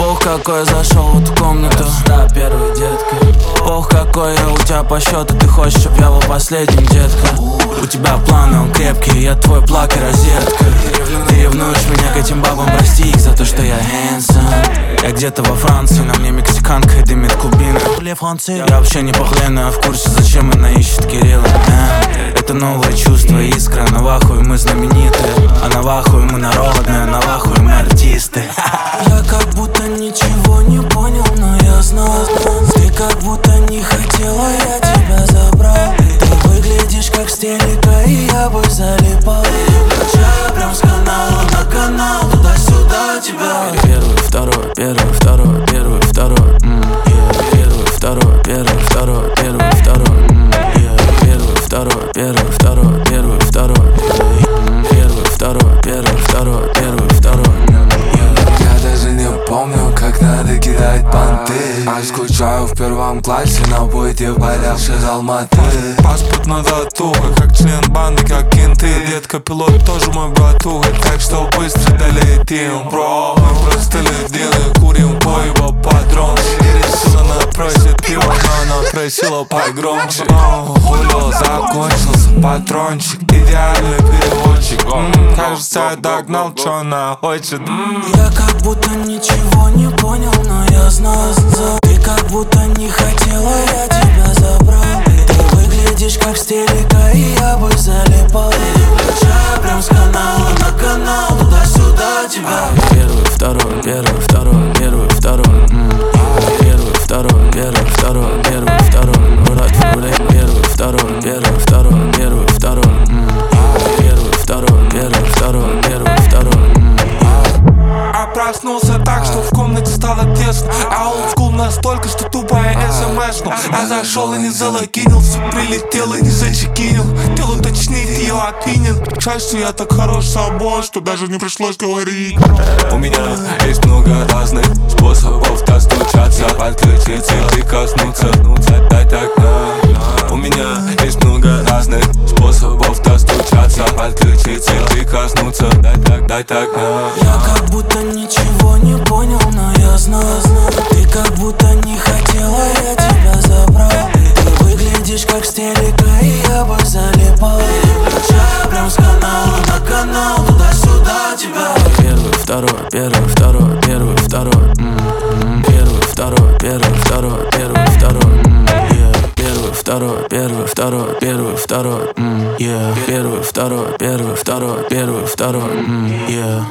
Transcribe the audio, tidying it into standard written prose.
Бог, какой я зашел в эту комнату. Да, первый, детка. Бог, какой я у тебя по счету. Ты хочешь, чтоб я был последним, детка. У тебя планы, он крепкий, я твой плак и розетка. Ты ревнуешь меня к этим бабам, прости их за то, что я handsome. Я где-то во Франции, на мне мексиканка и дымит кубина. Я вообще не похлена, а в курсе, зачем она ищет Кирилла. Это новое чувство, искра. На вахуй мы знаменитые, а на вахуй мы народные, на вахуй мы артисты. Я как будто ничего не понял, но я знал. Ты как будто не хотела, я тебя забрал. Ты выглядишь как с телека, и я бы залипал. Качаю прям с канала на канал, туда-сюда тебя. Первый, второй, первый, второй, первый, второй. Первый, второй, первый, второй, первый, второй. Первый, второй, первый, второй, первый, второй. Первый, второй, первый, второй, первый, второй. Я даже не помню, как надо кидать понты. А скучаю в первом классе на бойте, полявший из Алматы. Паспортная татуха, как член банды, как кенты. Детка, пилот тоже мой братуха, так что быстро долетим, бро. Мы просто ледины, курим поеба патрон. И решила, она просит пиво, но она просила погромче. Хулио закончился, патрончик, идеальный переводчик. Кажется, я догнал, что она хочет. Я как будто ничего не понял, но я знал. Ты как будто не хотела, я тебя забрал. Ты выглядишь как с телека, и я бы залипал. Качаю прям с канала на канал, туда-сюда тебя. Первый, второй, первый, второй, первый, второй. Первый, второй, первый, второй, первый, второй. Первый, второй, первый, второй, первый, второй. Первый, второй, первый, второй, первый, второй. А проснулся так, что в комнате стало тесно. А олдскул настолько, что тупая смс-ну. А зашел и не залогинился, прилетел и не зачекинил. Хотел уточнить ее опинин. Жаль, что я так хорош собой, что даже не пришлось говорить. У меня есть много разных способов достучаться, подключиться и прикоснуться, дать окна. У меня есть много разных способов достучаться, подключиться и прикоснуться, дать окна. Я как будто ничего не понял, но я знал. Ты как будто не хотела, я тебя забрал. Ты выглядишь как с телека, и я бы залипал. Качаю прям с канала на канал, туда-сюда тебя. Первый, второй, первый, второй, первый, второй. Первый, второй, первый, второй, первый, второй. Первый, второй, первый, второй, первый, второй. Первый, второй, первый, второй, первый, второй.